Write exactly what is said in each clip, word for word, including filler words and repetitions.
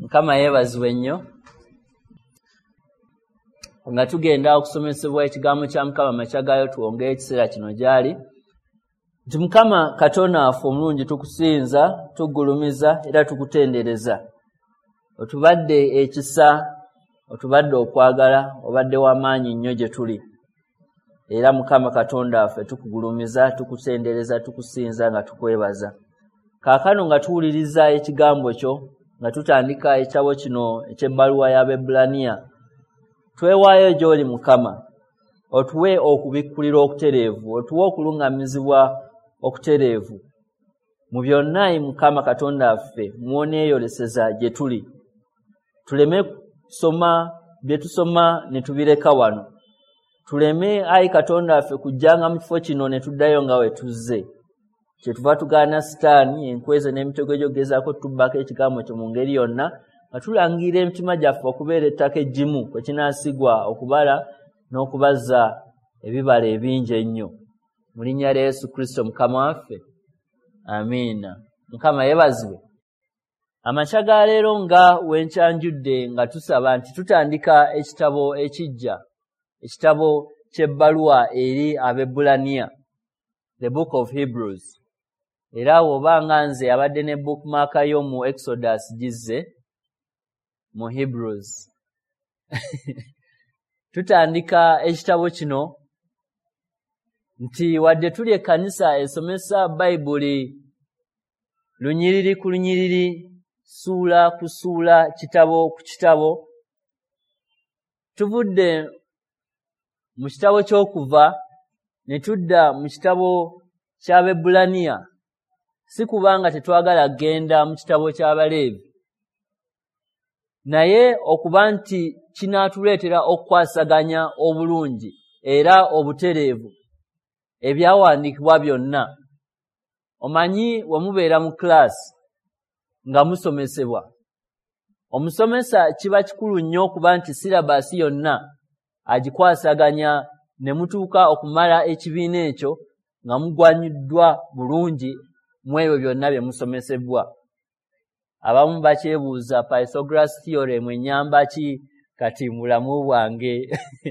Mukama yeebazibwe nnyo nga tugenda okusomesebwa ekigambo kya Mukama makyagayo tuwongere ekiseera kino gyali. Nti Mukama Katonda waffe omulungi tukusinza, tugulumiza era tukutendereza. Otubadde ekisa, otubadde okwagala, obadde w'amaanyi nnyo gye tuli. Era Mukama Katonda waffe tukugulumiza, tukutendereza, tukusinza nga tukwebaza. Kaakano nga tuwuliriza ekigambo kyo, nga tutandika ekitabo kino eky'ebbaluwa y'Abaebbulaniya, twewaayo gy'oli Mukama, otuwe okubikkulira okutereevu, otuwe okulungamizibwa okutereevu. Mu byonna Ayi Mukama Katonda waffe muoneeyoleseza gye tuli. Tuleme kusoma bye tusoma ne tubireka wano. Tuleme Ayi Katonda waffe kujjanga mu kifo kino ne tuddayo nga we tuzze. Kyetuva tugaana Sitaani, enkweze n'emitego gy'ogezaako tubbako ekigambo kyo mu ngeri yonna, nga tulangira emitima gyaffe okubeera ettaka eggimu kwe kinaasigwa okubala n'okubaza ebibala ebingi ennyo. Mu linnya lya Yesu Kristo Mukama waffe. Amiina. Mukama yeebazibwe. Amakya ga leero nga wenkyanjudde nga tusaba nti tutandika ekitabo ekijja, ekitabo ky'ebbaluwa eri Abaebbulaniya, the book of Hebrews. Era oba nga nze abadde ne bookmark yo mu Exodus gizze mu Hebrews. Tutandika ekitabo kino nti wadde tuli ekkanisa esomesa Bayibuli lunyiriri ku lunyiriri, ssuula ku ssuula, kitabo ku kitabo, tuvudde mu kitabo ky'Okuva ne tudda mu kitabo ky'Abaebbulaniya, si kubanga tetwagala genda mu kitabo ky'Abaleevi, naye okuba nti kinaatuleetera okukwasaganya obulungi era obutereevu ebyawandiikibwa byonna. Omanyi we mubeera mu kilaasi nga musomesebwa, omusomesa kiba kikulu nnyo okuba nti sirabaasi yonna agikwasaganya ne mutuuka okumala ekibiina ekyo nga mugwanyiddwa bulungi mu ebyo byonna bye musomesebwa. Abamu bakyebuuza Pythagoras theorem ennyamba ki kati mu bulamu bwange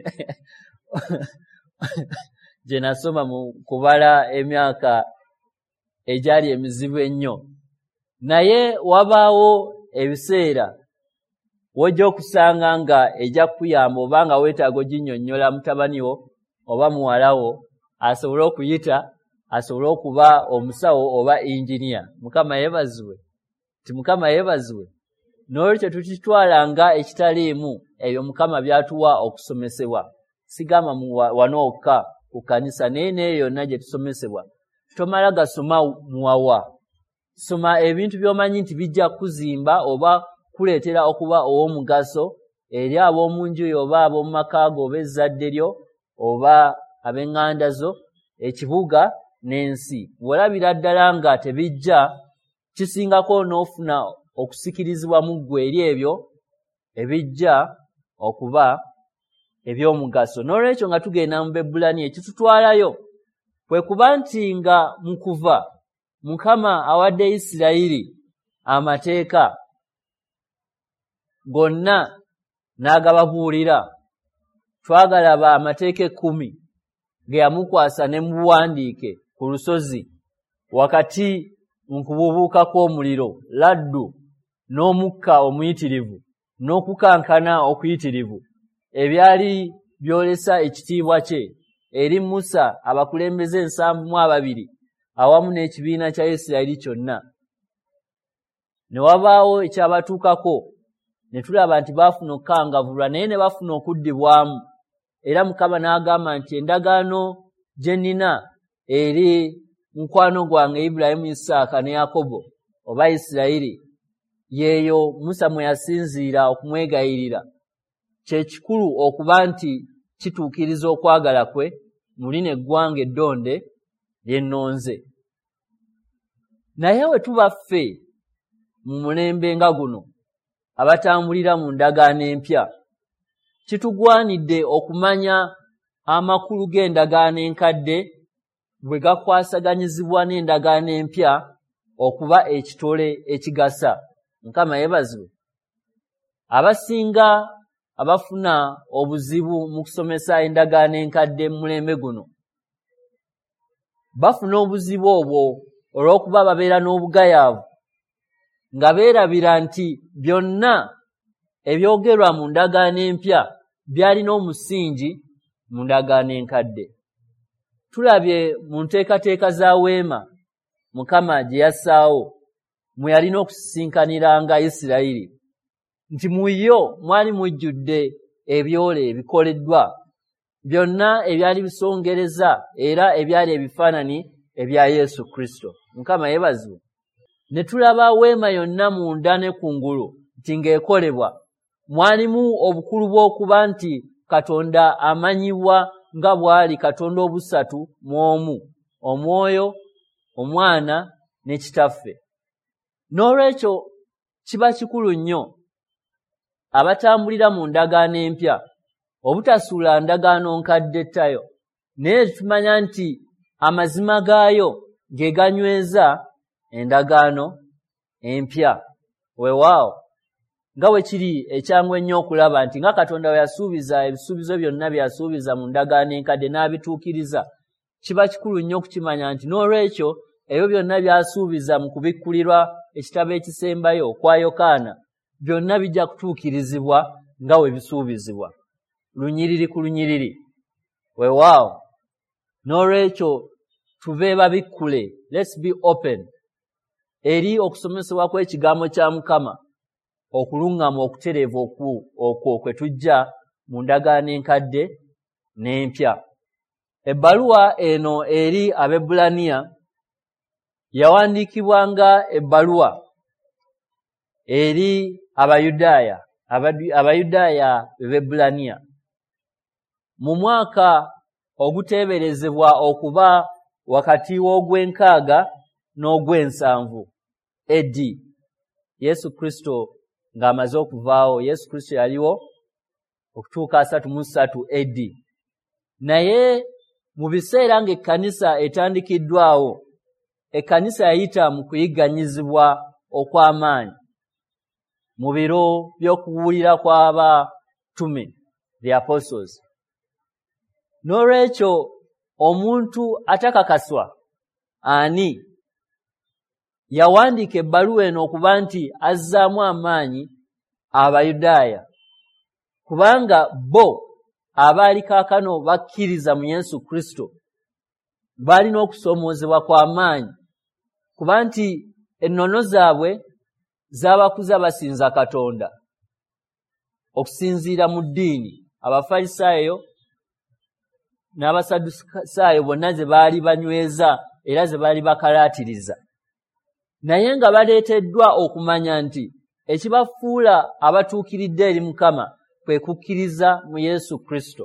gye nasoma mu kubala emyaka egyali emizibu ennyo. Naye wabaawo ebiseera wojja okusanga nga ejja kukuyamba oba nga weetaaga oginnyonnyola mutabani wo oba muwala wo asobole okuyita, asobole okuba omusawo oba engineer. Mukama yeebazibwe. Ti Mukama yeebazibwe. N'olwekyo tukitwala nga ekitaliimu ebyo Mukama byatuwa okusomesebwa. Sigamba wano wokka ku kkanisa, naye neyo yonna gye tusomesebwa. Tomala gasoma muwawa. Soma ebintu by'omanyi nti bijja kuzimba oba kuleetera okuba ow'omugaso eri ab'omu nju yo oba ab'omu maka go oba ezzadde lyo oba ab'eŋŋanda zo, ekibuga n'ensi. Bw'olabira ddala nga tebijja, kisingako n'ofuna okusikirizibwa mu ggwe eri ebyo ebijja okuba eby'omugaso. N'olwekyo nga tugenda mu Baebbulaniya, ekitutwalayo kwe kuba nti nga mu Kuva Mukama awadde Isirayiri amateeka gonna n'agababuulira. Twagalaba amateeka ekkumi ge yamukwasa ne mu buwandiike ku lusozi wakati mu kubuubuuka kw'omuliro, laddu n'omukka omuyitirivu n'okukankana okuyitirivu ebyali byolesa ekitiibwa kye eri Musa, abakulembeze ensanvu mu ababiri awamu n'ekibiina kya Isirayiri kyonna. Ne wabaawo ekyabatuukako, ne tulaba nti baafuna okukangavulwa naye ne bafuna okuddibwamu. Era Mukama n'agamba nti endagaano gye nnina eri mukwano gwange Ibulayimu, Isaaka ne Yakobo oba Isirayiri, yeeyo Musa mwe yasinziira okumwegayirira, kye kikulu okuba nti kituukiriza okwagala kwe mu lino eggwanga eddonde lye nnonze. Naye we tuba ffe mu mulembe nga guno abatambulira mu ndagaano empya, kitugwanidde okumanya amakulu g'endagaano enkadde bwe gakwasaganyizibwa n'endagaano empya okuba ekitole ekigasa. Mukama yeebazibwe. abasinga abafuna obuzibu mu kusomesa endagaano enkadde mu mulembe guno bafuna obuzibu obwo olw'okuba babeera n'obugayaavu nga beerabira nti byonna ebyogerwa mu ndagaano empya byalina omusingi mu ndagaano enkadde. Tulabye mu nteekateeka za weema Mukama gye yassaawo mwe yalina okusisinkaniranga Isirayiri nti mu yo mwali mujjudde ebyole ebikoleddwa byonna ebyali bisongereza era ebyali ebifaanani ebya Yesu Kristo. Mukama yeebazibwe. Ne tulaba weema yonna munda ne kungulu nti ng'ekolebwa mwalimu obukulu bw'okuba nti Katonda amanyibwa nga bw'ali Katonda obusatu mu omu, Omwoyo, Omwana ne Kitaffe. N'olwekyo kiba kikulu nnyo abatambulira mu ndagaano empya obutasuula ndagaano nkadde ttayo, naye tumanya nti amazima gaayo ge ganyweza endagaano empya. Weewaawo nga bwe kiri ekyangu ennyo okulaba nti nga Katonda bwe yasuubiza ebisuubizo byonna bye yasuubiza mu ndagaano enkadde n'abituukiriza, kiba kikulu nnyo okukimanya nti n'olwekyo ebyo byonna byasuubiza mu kubikkulirwa ekitabo ekisembayo kwa Yokaana byonna bijja kutuukirizibwa nga bwe bisuubizibwa, lunyiriri ku lunyiriri. Weewaawo n'olwekyo tube babikkule, let's be open eri okusomesebwa kw'ekigambo kya Mukama, okuluŋŋama okutereeva okwo kwe tujja mu ndagaano enkadde n'empya. Ebbaluwa eno eri Abaebbulaniya yawandiikibwa nga ebbaluwa eri Abayudaaya, Abayudaaya b'Ebbulaniya mu mwaka oguteeberezebwa okuba wakati w'ogw'enkaaga n'ogw'ensanvu A D. Yesu Kristo ng'amaze okuvaawo. Yesu Kristo yaliwo okutuuka asatu mu ssatu A D. Naye mu biseera ng'ekkanisa etandikiddwawo, ekkanisa yayita mu kuyigganyizibwa okw'amaanyi mu biro by'okubuulira kw'abatume, the apostles. N'olwekyo omuntu atakakaswa ani yawandiika ebbaluwa eno okuba nti azzaamu amaanyi Abayudaaya, kubanga bo abaali kaakano bakkiriza mu Yesu Kristo baalina okusoomoozebwa kw'amaanyi, kuba nti ennono zaabwe zaabakuza basinza Katonda okusinziira mu ddiini. Abafalisaayo n'Abasadusaayo bonna ze baali banyweza era ze baali bakalaatiriza, naye nga baleeteddwa okumanya nti ekibafuula abatuukiridde eri Mukama kwe kukkiriza mu Yesu Kristo,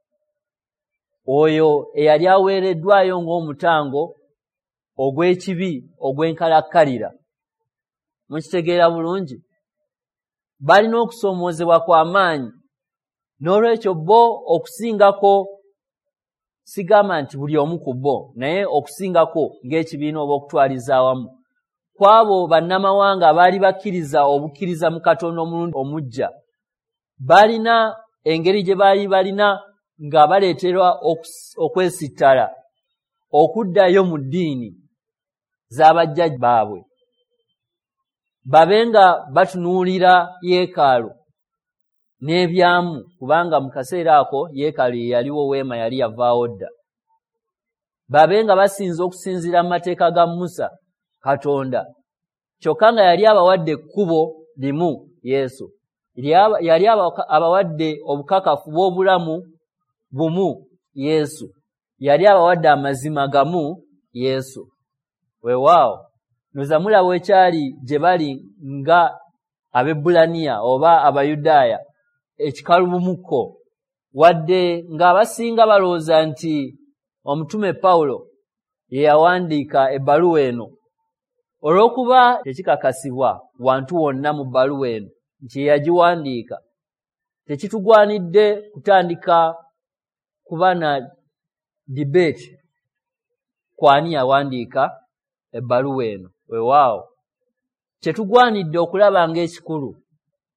oyo eyali aweereddwayo ng'omutango ogw'ekibi ogw'enkalakkalira. Mukitegeera bulungi? Balina okusoomoozebwa kw'amaanyi. N'olwekyo bo okusingako, sigamba nti buli omu ku bo, naye okusingako ng'ekibiina oba okutwaliza awamu kw'abo bannamawanga abaali bakkiriza obukkiriza mu Katonda omulundi omujja, balina engeri gye baali balina nga baleeterwa okwesittala okuddayo mu ddiini z'abajjajja baabwe, babe nga batunuulira yeekaalu n'ebyamu, kubanga mu kaseera ako yeekaalu ye yaliwo, weema yali yavaawo dda. Babe nga basinza okusinziira mu mateeka ga Musa Katonda, kyokka nga yali abawadde ekkubo limu Yesu, yali abawadde obukakafu bw'obulamu bumu Yesu, yali abawadde amazima gamu Yesu. Weewaawo noza mulaba ekyali gye bali nga Abaebbulaniya oba Abayudaaya ekikalubumukko, wadde ng'abasinga balowooza nti omutume Pawulo ye yawandiika ebbaluwa eno, olw'okuba tekikakasibwa wantu wonna mu bbaluwa eno nti ye yagiwandiika, tekitugwanidde kutandika kuba na debate kwani yawandiika ebbaluwa eno. Weewaawo kyetugwanidde okulaba ng'ekikulu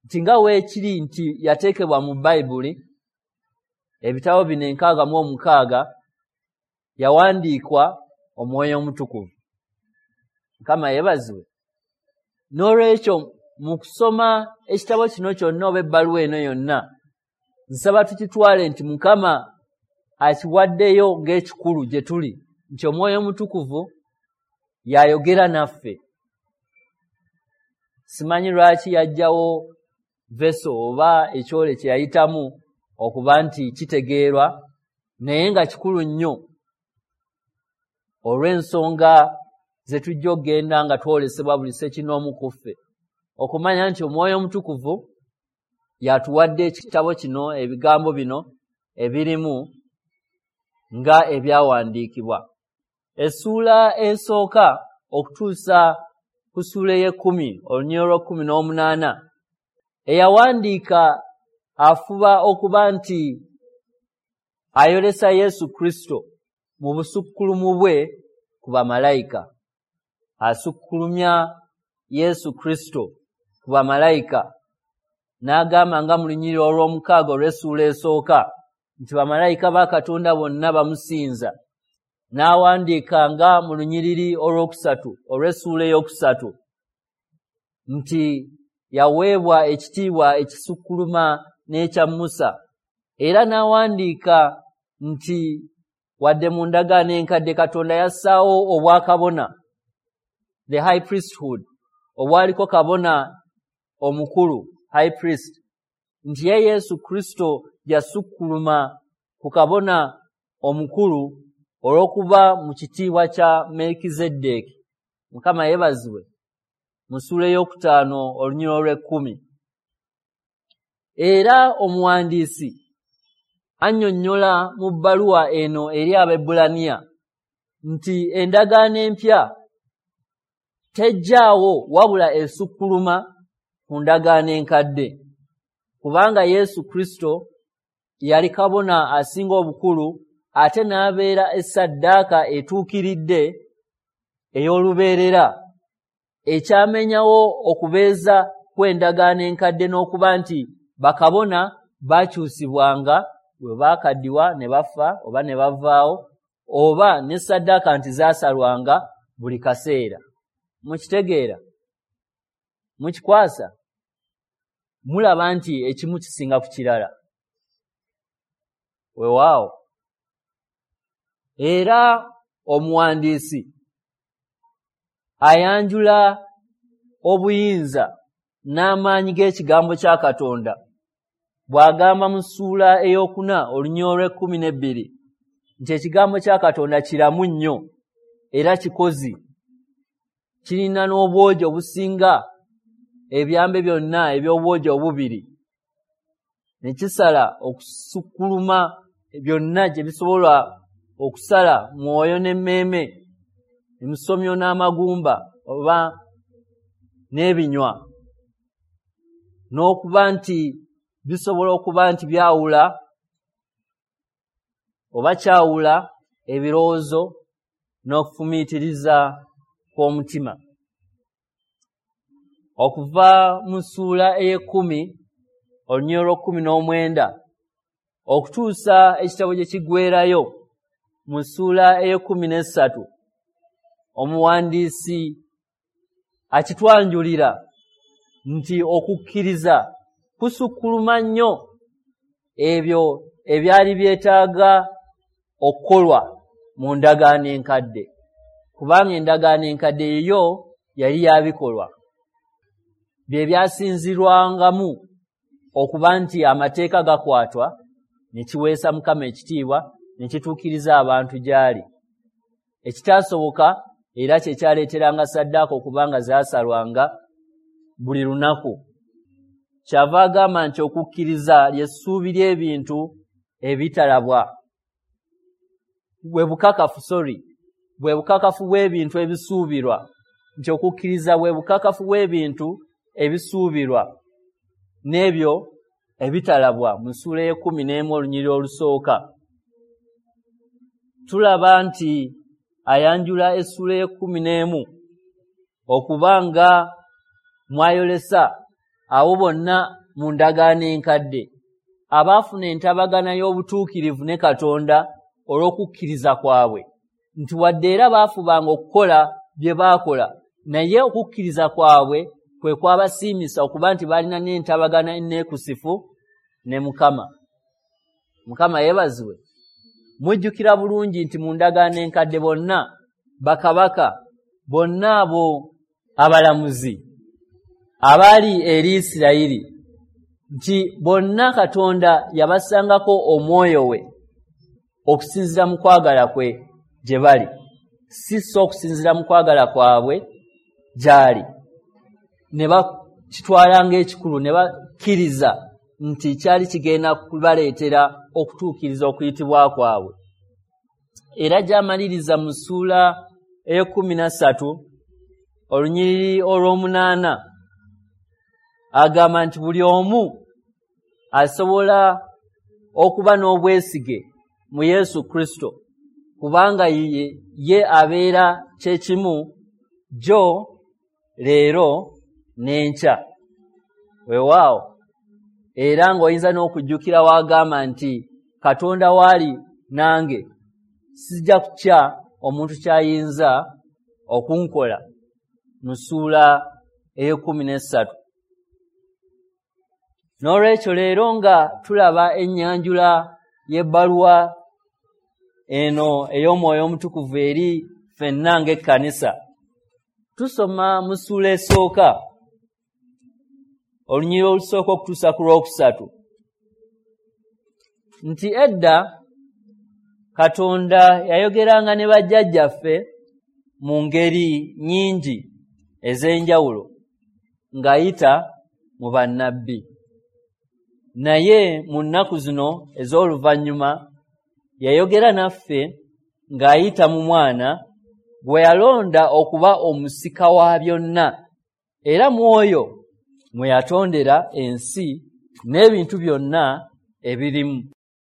nti nga weekiri nti yateekebwa mu Bayibuli ebitabo bino enkaaga mu omukaaga yawandiikwa Omwoyo Omutukuvu. Mukama yeebazibwe. N'olwekyo mu kusoma ekitabo kino kyonna oba ebbaluwa eno yonna nsaba tukitwale nti Mukama akiwaddeyo ng'ekikulu gye tuli nti Omwoyo Omutukuvu yayogera naffe. Simanyi lwaki yajjawo veso oba ekyole kye yayitamu okuba nti kitegeerwa naye nga kikulu nnyo olw'ensonga ze tujja okgenda nga twolesebwa buli ssekinoomu ku ffe okumanya nti Omwoyo Omutukuvu yatuwadde ekitabo kino ebigambo bino ebirimu nga ebyawandiikibwa. Essuula esooka okutuusa ku ssuula ey'ekkumi olunyiriri olw'ekkumi n'omunaana eyawandiika afuba okuba nti ayolesa Yesu Kristo mu busukkulumu bwe ku bamalayika. Asukkulumya Yesu Kristo ku bamalayika n'agamba nga mu lunyiriri olw'omukaaga olw'essuula esooka nti bamalayika ba Katonda bonna bamusinza. N'awandiika nga mu lunyiriri olw'okusatu olw'essuula ey'okusatu nti yaweebwa ekitiibwa ekisukkuluma n'ekya Musa. Era n'awandiika nti wadde mu ndagaano enkadde Katonda yassaawo obwakabona, the high priesthood, obwaliko kabona omukulu, high priest, nti ye Yesu Kristo yasukkuluma ku kabona omukulu olw'okuba mu kitiibwa kya Melkizeddeeki. Mukama yeebazibwe. Mu ssuula ey'okutaano olunyiriri olw'ekkumi. Era omuwandiisi annyonnyola mu bbaluwa eno eri Abaebbulaniya nti endagaano empya tejjaawo wabula esukkuluma ku ndagaano enkadde, kubanga Yesu Kristo yali kabona asinga obukulu ate n'abeera essaddaaka etuukiridde ey'olubeerera ekyamenyawo okubeeza kw'endagaano enkadde n'okuba nti bakabona bakyusibwanga bwe baakaddiwa ne bafa oba ne bavaawo oba n'essaddaaka nti zaasalwanga buli kaseera. Mukitegeera? Mukikwasa? Mulaba nti ekimu kisinga ku kirala. Weewaawo. Era omuwandiisi ayanjula obuyinza n'amaanyi g'ekigambo kya Katonda bw'agamba mu ssuula ey'okuna olunyiriri olw'ekkumi n'ebbiri nti ekigambo kya Katonda kiramu nnyo era kikozi, kirina n'obwogi obusinga ebyambe byonna eby'obwogi obubiri, ne kisala okusukkuluma byonna gye bisobola okusala mwoyo n'emmeeme, emisomyo n'amagumba oba n'ebinywa, n'okuba nti bisobola okuba nti byawula oba kyawula ebirowoozo n'okufumiitiriza kw'omutima. Okuva mu ssuula ey'ekkumi olunyiriri olw'ekkumi n'omwenda okutuusa ekitabo gye kiggweerayo mu ssuula ey'ekkumi n'essatu omuwandiisi akitwanjulira nti okukkiriza kusukkuluma nnyo ebyo ebyali byetaaga okukolwa mu ndagaano enkadde, kubanga endagaano enkadde eyo yali yabikolwa. Bye byasinzirwangamu okuba nti amateeka gakwatwa ne kiweesa Mukama ekitiibwa ne kituukiriza abantu gy'ali. Ekitaasoboka era kye kyaleeteranga ssaddaaka okuba nga zaasalwanga buli lunaku. Kyava agamba nti okukkiriza ly'essuubi ly'ebintu ebitalabwa. Bwe bukakafu sorry bwe bukakafu bw'ebintu ebisuubirwa, nti okukkiriza bwe bukakafu bw'ebintu ebisuubirwa n'ebyo ebitalabwa. Mu ssuula y'ekkumi n'emu olunyiriri olusooka tulaba nti ayanjula essuula y'ekkumi n'emu okuba nga mwayolesa abo bonna mu ndagaano enkadde abaafuna entabagana y'obutuukirivu ne Katonda olw'okukkiriza kwabwe, nti wadde era baafubanga okukola bye baakola, naye okukkiriza kwabwe kwe kwabasiimisa okuba nti balina n'entabagana enneekusifu ne Mukama. Mukama yeebazibwe. Mujjukira bulungi nti mu ndagaano enkadde bonna bakabaka, bonna abo abalamuzi abaali eri Isirayiri, nti bonna Katonda yabasangako omwoyo we okusinzira mu kwagala kwe gye bali, si so okusinzira mu kwagala kwabwe gyali. Ne bakitwala ng'ekikulu, ne bakkiriza nti kyali kigenda kubaleetera okutuukiriza okuyitibwa kwabwe. Era gy'amaliriza mu ssuula ey'ekkumi na ssatu olunyiriri olw'omunaana agamba nti buli omu asobola okuba n'obwesige mu Yesu Kristo, kubanga ye, ye abeera kyekimu jjo, leero n'enkya. Weewaawo. Era ng'oyinza n'okujjukira wagamba nti Katonda waali nange sijja kukya omuntu kyayinza okunkola, mu ssuula ey'ekkumi n'essatu. N'olwekyo leero nga tulaba ennyanjula y'ebbaluwa eno ey'Omwoyo Omutukuvu eri ffenna ng'ekkanisa, tusoma mu ssuula esooka olunyiriri olusooka okutuusa ku lwokusatu nti edda Katonda yayogeranga ne bajjajjaffe mu ngeri nnyingi ez'enjawulo ng'ayita mu bannabbi. Naye mu nnaku zino ez'oluvannyuma yayogera naffe ng'ayita mu Mwana gwe yalonda okuba omusika wa byonna, era mu oyo mwe yatondera ensi n'ebintu byonna ebirimu.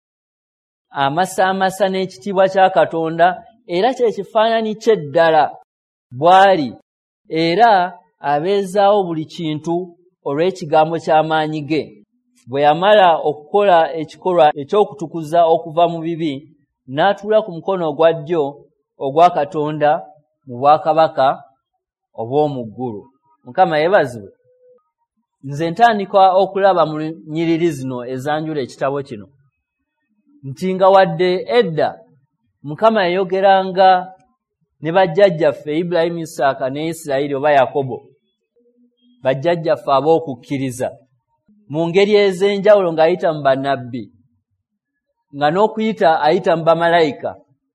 Amasaamasa n'ekitiibwa kya Katonda era kye kifaananyi kye ddala bw'ali, era abeezaawo buli kintu olw'ekigambo ky'amaanyi ge. Bwe yamala okukola ekikolwa eky'okutukuza okuva mu bibi, n'atuula ku mukono ogwa ddyo ogwa Katonda mu bwakabaka obw'omu ggulu. Mukama yeebazibwe. Nze ntandika okulaba mu nnyiriri zino ezanjula ekitabo kino nti nga wadde edda Mukama yayogeranga ne bajjajjaffe Ibulayimu, Isaaka ne Isirayiri oba Yakobo, bajjajjaffe ab'okukkiriza, mu ngeri ez'enjawulo ng'ayita mu bannabbi, nga n'okuyita ayita mu bamalayika.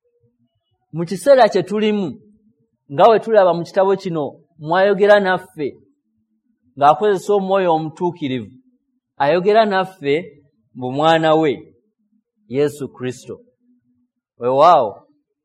Mu kiseera kye tulimu, nga we tulaba mu kitabo kino mwayogera naffe ng'akozesa Omwoyo Omutuukirivu, ayogera naffe mu Mwana we Yesu Kristo. Weewaawo,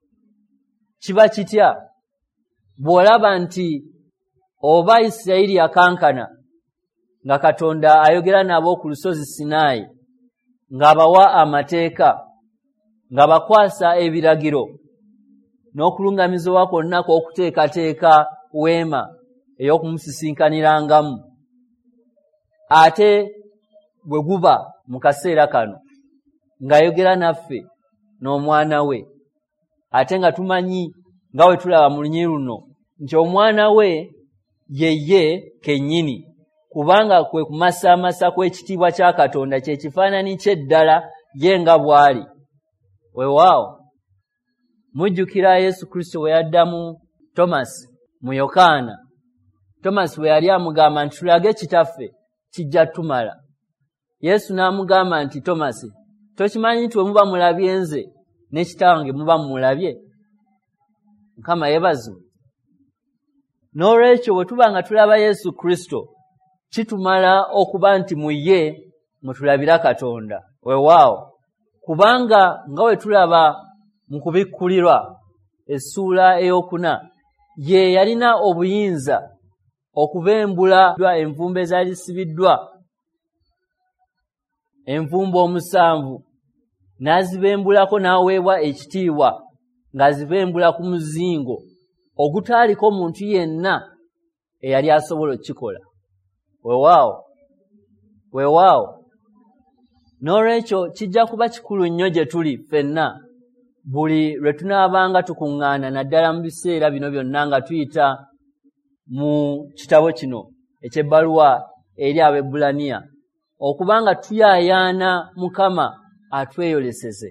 kiba kitya bw'olaba nti oba Isirayiri yakankana nga Katonda ayogera nabo ku lusozi Sinaayi, ng'abawa amateeka, ng'abakwasa ebiragiro n'okulungamizibwa kwonna kw'okuteekateeka weema ey'okumusisinkanyirangamu, ate bwe guba mu kaseera kano ng'ayogera naffe n'Omwana we, ate nga tumanyi nga we tulaba mu lunyiriri luno nti Omwana we ye ye kennyini, kubanga kwe kumasaamasa kw'ekitiibwa kya Katonda kye kifaananyi kye ddala ye nga bw'ali. Weewaawo, mujjukira Yesu Kristo bwe yaddamu Tomasi mu Yokaana. Tomasi bwe yali amugamba nti tulage Kitaffe kijja tumala. Yesu n'amugamba nti Tomasi, tokimanyi nti bwe muba mulabye nze ne Kitange muba mumulabye? Mukama yeebazibwe. N'olwekyo bwe tuba nga tulaba Yesu Kristo, kitumala okuba nti mu ye mwe tulabira Katonda. Weewaawo, kubanga nga we tulaba mu kubikkulirwa essuula ey'okuna, ye yalina obuyinza okubembula envumbo ezaali zisibiddwa, envumbo omusanvu, n'azibembulako n'aweebwa ekitiibwa ng'azibembula ku muzingo ogutaaliko muntu yenna eyali asobola okukikola. Weewaawo, Weewaawo n'olwekyo kijja kuba kikulu nnyo gye tuli ffenna buli lwe tunaabanga tukuŋŋaana naddala mu biseera bino byonna nga tuyita mu kitabo kino eky'ebbaluwa eri Abaebbulaniya okubanga tuyaayaana Mukama atweyoleseze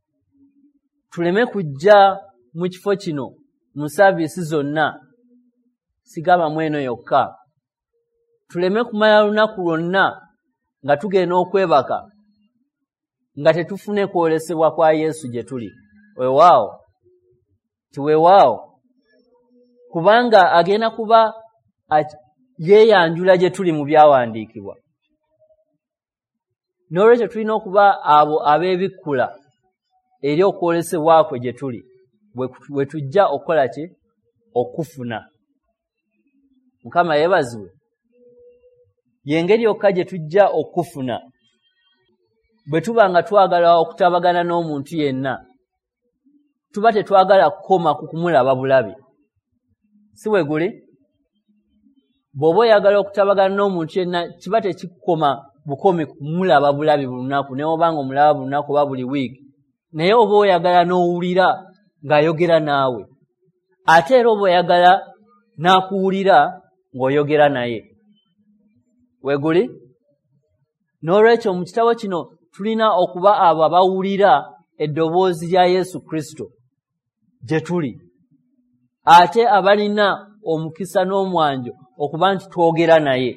tuleme kujja mu kifo kino mu saaviisi zonna sigaba mu eno yokka tuleme kumala lunaku lwonna nga tugenda okwebaka nga tetufune kwolesebwa kwa Yesu gye tuli. Weewaawo tiweewaawo kubanga agenda kuba yeeyanjula gye tuli mu byawandiikibwa. N'olwekyo tulina okuba abo abeebikkula eri okwolesebwa kwe gye tuli bwe tujja okukola ki okufuna. Mukama yeebazibwe. Y'engeri yokka gye tujja okufuna bwe tuba nga twagala okutabagana n'omuntu yenna tuba tetwagala kukoma ku kumulaba bulabi. Si bwe guli? Bw'oba oyagala okutabagana n'omuntu yenna kiba tekikoma bukomi kumulaba bulabi buli lunaku naye obanga omulaba buli lunaku oba buli wiiki naye oba oyagala n'owulira ng'ayogera naawe ate era oba oyagala n'akuwulira ng'oyogera naye. Weeguli? N'olwekyo mu kitabo kino tulina okuba abo abawulira eddoboozi lya Yesu Kristo gye tuli ate abalina omukisa n'omwanjo okuba nti twogera naye.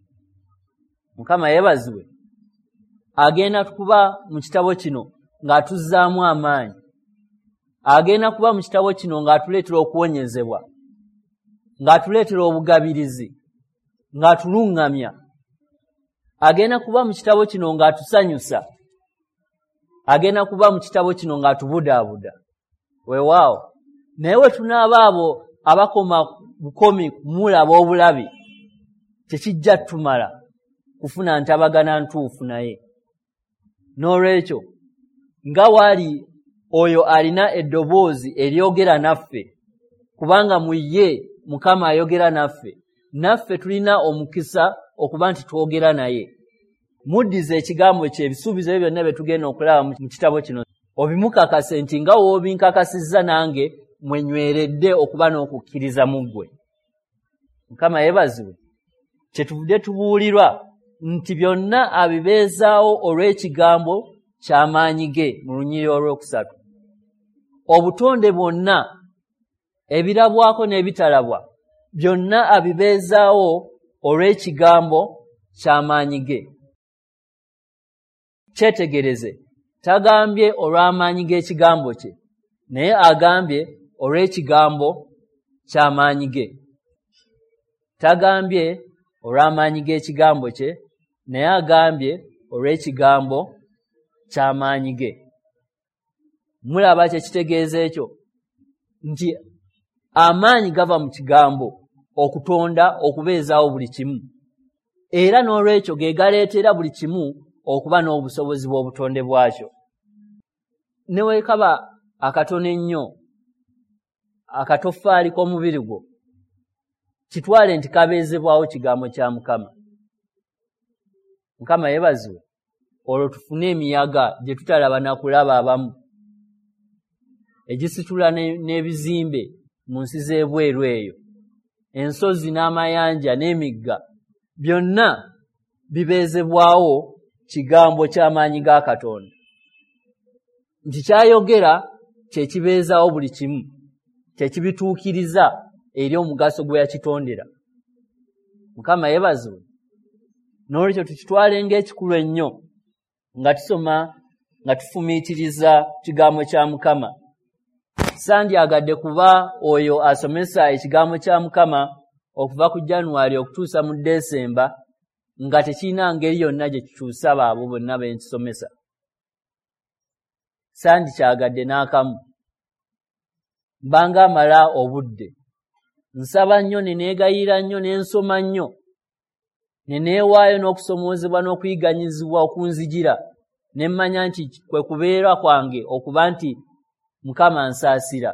Mukama yeebazibwe. Agenda kuba mu kitabo kino ng'atuzzaamu amaanyi, agenda kuba mu kitabo kino ng'atuleetera okuwonyezebwa, ng'atuleetera obugabirizi, ng'atuluŋŋamya, agenda kuba mu kitabo kino ng'atusanyusa, agenda kuba mu kitabo kino ng'atubudaabuda. Weewaawo naye we tunaaba abo abakoma bukomi kumulaba obulabi tekijja tumala kufuna ntabagana ntuufu naye. N'olwekyo nga waali oyo alina eddoboozi eryogera naffe kubanga mu ye Mukama ayogera naffe, naffe tulina omukisa okuba nti twogera naye. Muddize ekigambo kye ebisuubizo ebyo byonna bye tugenda okulaba mu kitabo kino obimukakase nti nga w'obinkakasizza nange mwenyweredde okuba n'okukkiriza mu ggwe. Mukama yeebazibwe. Kyetuvudde tubuulirwa nti byonna abibeezaawo olw'ekigambo ky'amaanyi ge mu lunyiriri olwokusatu. Obutonde bwonna ebirabwako n'ebitalabwa byonna abibeezaawo olw'ekigambo ky'amaanyi ge. Kyetegereze, tagambye olw'amaanyi g'ekigambo kye naye agambye olw'ekigambo ky'amaanyi ge. Tagambye olw'amaanyi g'ekigambo kye naye agambye olw'ekigambo ky'amaanyi ge. Mulaba kye kitegeeza ekyo nti amaanyi gava mu kigambo okutonda okubeezaawo buli kimu era n'olwekyo ge galeetera buli kimu okuba n'obusobozi bw'obutonde bwakyo. Ne weekaba akatono ennyo akatoffaali k'omubiri gwo kitwale nti kabeezebwawo kigambo kya Mukama. Mukama yeebazibwe. Olwo tufune emiyaga gye tutalaba na kulaba abamu egisitula n'ebizimbe mu nsi z'ebweru eyo, ensozi n'amayanja n'emigga byonna bibeezebwawo kigambo ky'amaanyi ga Katonda. Nti kyayogera kye kibeezaawo buli kimu, kye kibituukiriza eri omugaso gwe yakitondera. Mukama yeebazibwe. N'olwekyo tukitwale ng'ekikulu ennyo nga tusoma nga tufumiitiriza kigambo kya Mukama. Sandyagadde kuba oyo asomesa ekigambo kya Mukama okuva ku January okutuusa mu December nga tekirina ngeri yonna gye kikyusa baabo bonna be nkisomesa. Sandikyagadde n'akamu. Mbanga amala obudde. Nsaba nnyo ne neegayira nnyo ne nsoma nnyo ne neewaayo n'okusomoozebwa n'okuyiganyizibwa okunzijira ne mmanya nti kwe kubeera kwange okuba nti Mukama nsaasira.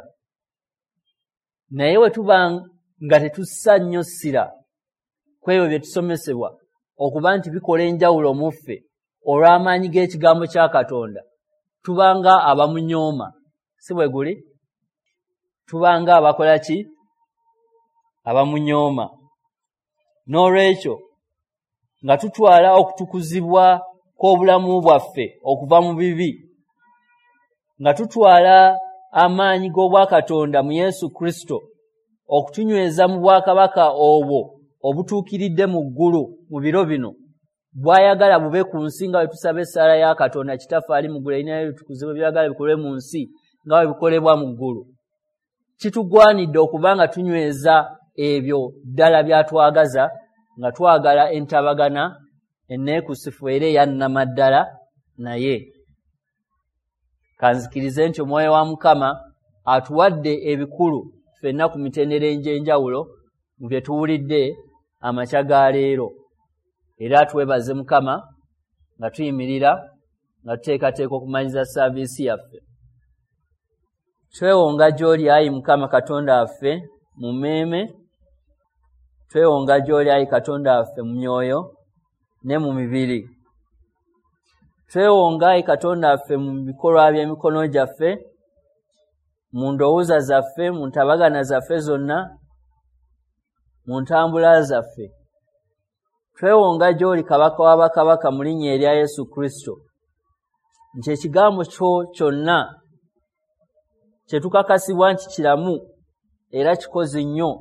Naye we tuba nga tetussa nnyo ssira ku ebyo bye tusomesebwa okuba nti bikola enjawulo mu ffe olw'amaanyi g'ekigambo kya Katonda, tubanga abamunyooma. Si bwe guli? Tubanga abakola ki? Abamunyooma. N'olwekyo nga tutwala okutukuzibwa kw'obulamu bwaffe okuva mu bibi, nga tutwala amaanyi g'obwakatonda mu Yesu Kristo okutunyweza mu bwakabaka obwo obutuukiridde mu ggulu mu biro bino, bw'ayagala bube ku nsi nga bwe tusaba essaala ya Katonda Kitaffe ali mu ggulu erinnya lye litukuzibwe, byagala bikolwe mu nsi nga bwe bikolebwa mu ggulu. Kitugwanidde okuba nga tunyweza ebyo ddala by'atwagaza, nga twagala entabagana enneekusifu era eyannamaddala naye. Kanzikirize nti Omwoyo wa Mukama atuwadde ebikulu ffenna ku mitendera egy'enjawulo mu bye tuwulidde amakya ga leero, era twebaze Mukama nga tuyimirira nga tuteekateeka okumanyiza saaviisi yaffe. Twewonga gy'oli ayi Mukama Katonda waffe mu mmeeme, twewonga gy'oli ayi Katonda waffe mu myoyo ne mu mibiri. Twewonga ayi Katonda waffe mu bikolwa by'emikono gyaffe, mu ndowooza zaffe, mu ntabagana zaffe zonna, mu ntambula zaffe. Twewonga gy'oli Kabaka w'abakabaka mu linnya erya Yesu Kristo, nti ekigambo kyo kyonna kye tukakasibwa nti kiramu era kikozi nnyo,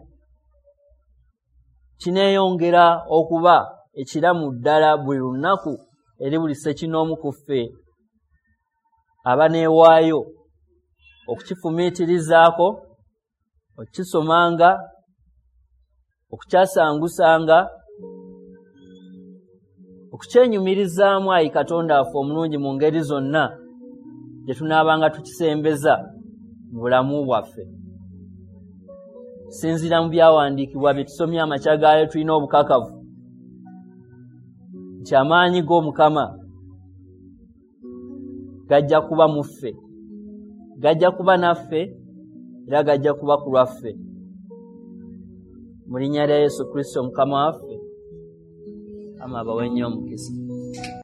kineeyongera okuba ekiramu ddala buli lunaku eri buli ssekinoomu ku ffe abaneewaayo okukifumiitirizaako, okukisomanga, okukyasangusanga, okukyenyumirizaamu ayi Katonda waffe omulungi mu ngeri zonna gye tunaabanga tukisembeza mu bulamu bwaffe. Sinzira mu byawandiikibwa bye tusomye amakya gaayo, tulina obukakavu nti amaanyi g'Omukama gajja kuba mu ffe, gajja kuba naffe era gajja kuba ku lwaffe. Mu linnya lya Yesu Kristo Mukama waffe, Mukama abawe nnyo omukisa.